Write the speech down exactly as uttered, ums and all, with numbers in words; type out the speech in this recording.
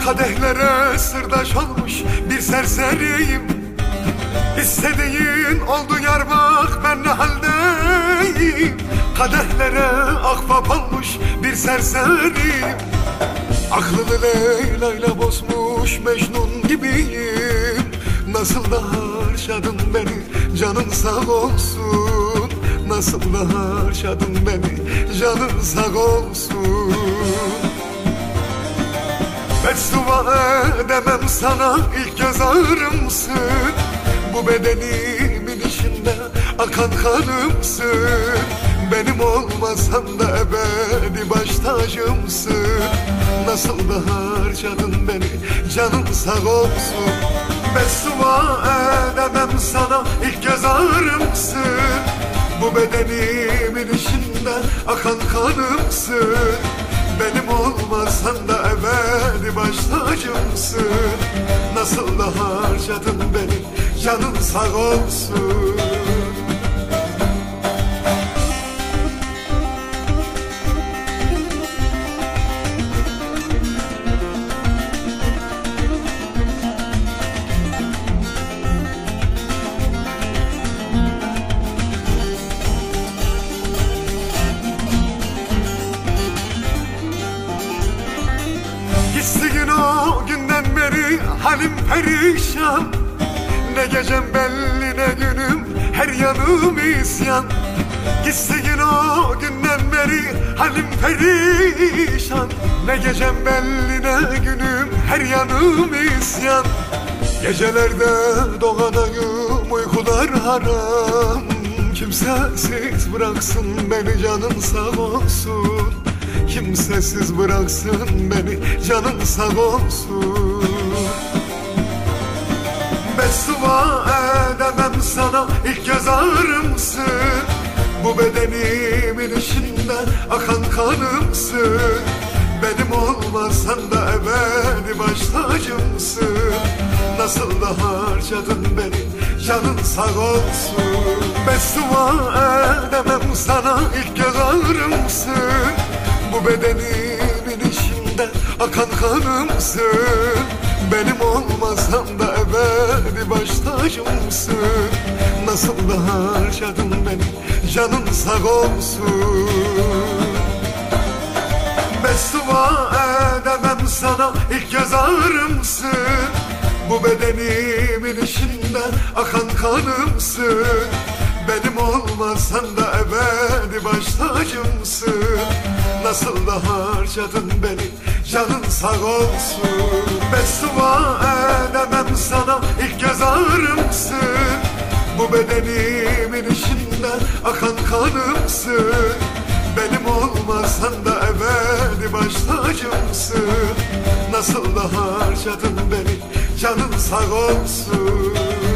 Kadehlere sırdaş olmuş bir serseriyim. İstediğin oldu yar, bak ben ne haldeyim. Kadehlere ahbap olmuş bir serseriyim. Aklını Leyla'yla bozmuş Mecnun gibiyim. Nasıl da harcadın beni, canın sağ olsun. Nasıl da harcadın beni, canın sağ olsun. Beddua edemem sana, ilk göz ağrımsın. Bu bedenimin içinde akan kanımsın. Benim olmasan da ebedi baş tacımsın. Nasıl da harcadın beni, canın sağ olsun. Beddua edemem sana, ilk göz ağrımsın. Bu bedenimin içinde akan kanımsın. Benim olmasan da ebedi baş tacımsın. Nasıl da harcadın beni, canın sağ olsun. Gitsin o günden beri halim perişan. Ne gecem belli ne günüm, her yanım isyan. Gitsin o günden beri halim perişan. Ne gecem belli ne günüm, her yanım isyan. Gecelerde doğanayım, uykular haram. Kimsesiz bıraksın beni, canın sağ olsun. Kimsesiz bıraksın beni, canın sağ olsun. Beddua edemem sana, ilk göz ağrımsın. Bu bedenimin içinde akan kanımsın. Benim olmasan da ebedi baş tacımsın. Nasıl da harcadın beni, canın sağ olsun. Beddua edemem sana, ilk göz ağrımsın. Bu bedenimin içinde akan kanımsın. Benim olmasan da ebedi baş tacımsın. Nasıl da harcadın beni, canın sağ olsun. Beddua edemem sana, ilk göz ağrımsın. Bu bedenimin içinde akan kanımsın. Benim olmasan da ebedi baş tacımsın. Nasıl da harcadın beni, canın sağ olsun. Beddua edemem sana, ilk göz ağrımsın. Bu bedenimin içinde akan kanımsın. Benim olmasan da ebedi baş tacımsın. Nasıl da harcadın beni, canın sağ olsun.